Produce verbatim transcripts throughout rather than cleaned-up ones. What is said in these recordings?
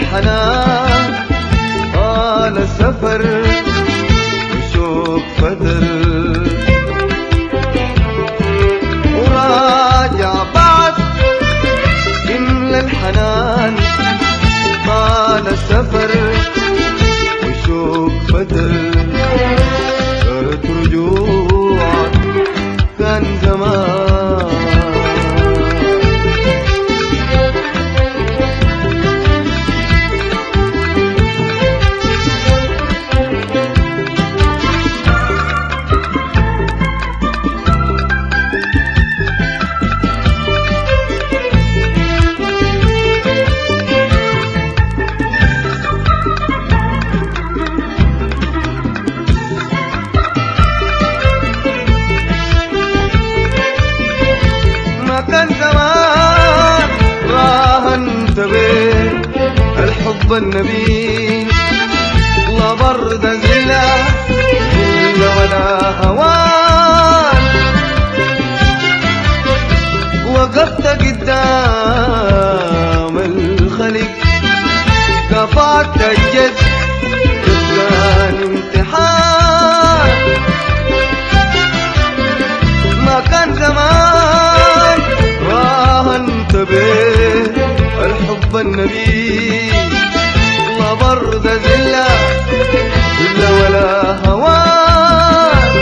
الحنان طال السفر وشوق فتر وراجع بعد يملى الحنان طال السفر وشوق فتر صارت رجوعك كان زمان كان زمان راهنت بين الحب النبيل لا برد زلا زلا ولا هوان وقفت قدام الخلق كفاك الجد كان امتحان ما كان زمان راهنت به الحب النبي لا برد زلا زلا ولا هوان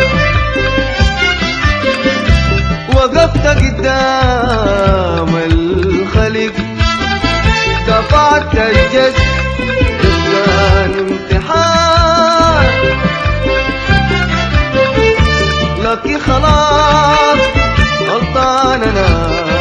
وقفت قدام الخلق دفعت الجد كان امتحان لكن خلاص غلطان انا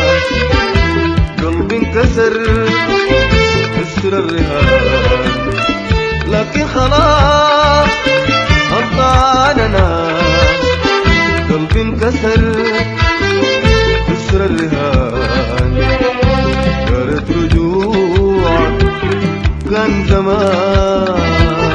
قلبي انكسر كسر الرهان لكن خلاص غلطان انا قلبي انكسر كسر الرهان قالت رجوعك كان زمان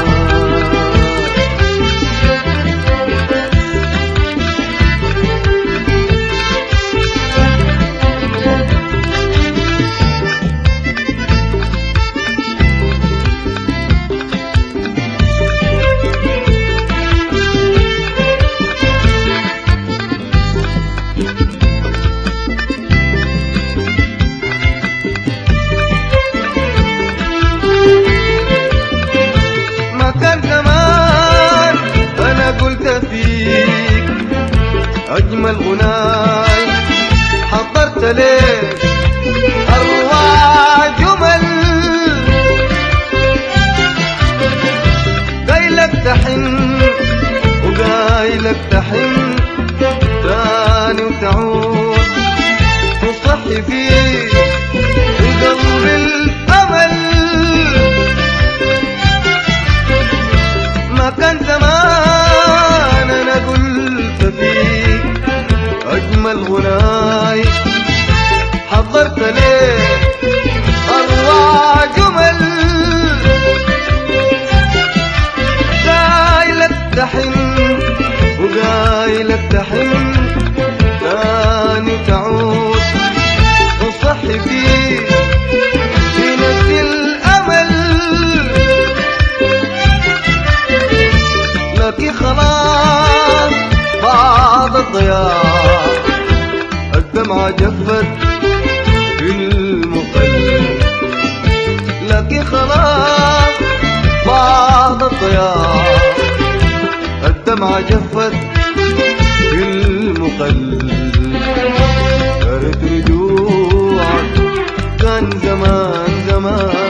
أجمل غناي حضرت لك أروع جمل قايلك تحن وقايلك تحن تاني وتعود تصحي فيه في قلب الأمل ما كان زمان أنا قلت فيك أجمل غناي حضرت ليه أروع جمل قايلك تحن وقايلك تحن تاني تعود تصحي فيه في نفس الأمل لكن خلاص بعد الضياع الدمعة جفت في المقلب لكن خلاص بعد الضياع الدمعة جفت في المقلب قالت رجوعك كان زمان زمان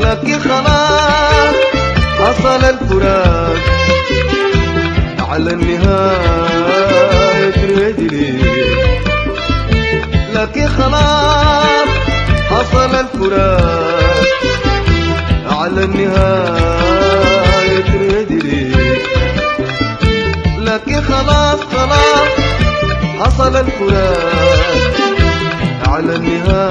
لكن خلاص حصل الفراق على النهاية تريدلي لكن خلاص حصل الفراق على النهاية تريدلي لكن خلاص خلاص حصل الفراق على النهاية